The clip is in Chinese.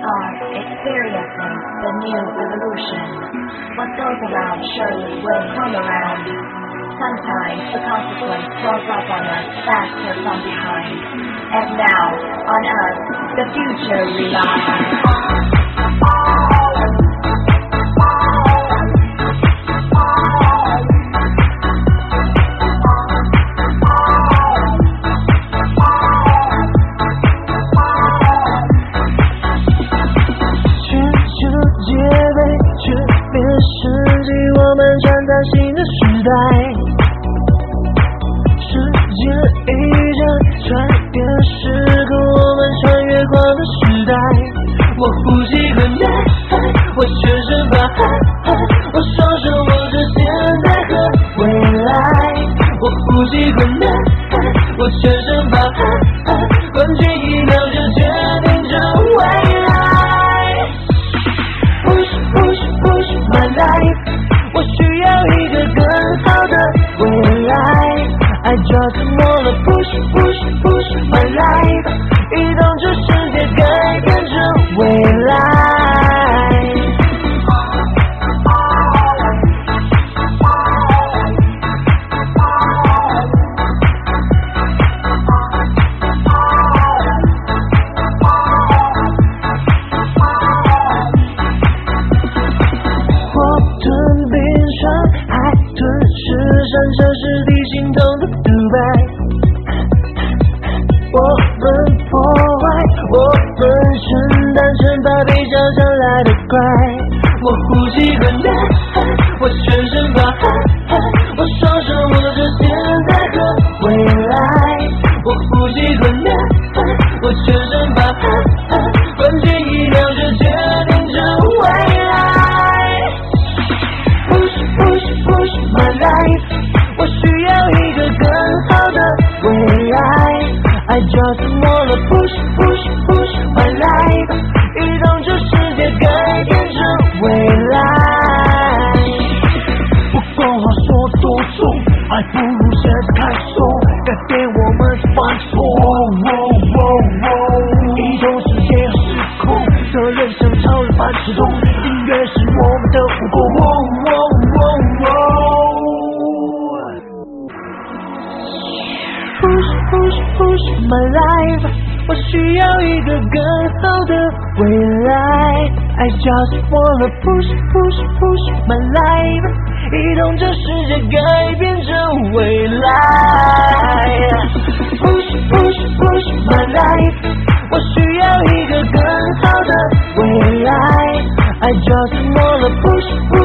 are experiencing the new revolution. What goes around surely will come around. Sometimes the consequence rolls up on us faster from behind. And now, on us, the future relies. 新的时代，世界已将穿越时空，我们穿越过的时代。我呼吸很难，我全身发汗，我双手握着现在和未来。我呼吸很难，我全身发汗，关键一秒就决定着未来。Push my life。我需要一个更好的未来 I just wanna push my life 移动着世界改变着未来这是地心动的独白，我们破坏，我们是单纯把被想象来得快。我呼吸很难，我全身发汗，我双手握着现在和未来。我呼吸很难，我全身发汗，关键一秒就决定着未来。Push my life。我需要一个更好的未来 I just wanna push my life 移动着世界改变着未来不够好说多重还不如现在开手改变我们的犯错移动时间和时空责任像超人般始终音乐是我们的武功Push my life 我需要一个更好的未来 I just wanna push my life 移动着世界改变着未来 Push my life 我需要一个更好的未来 I just wanna push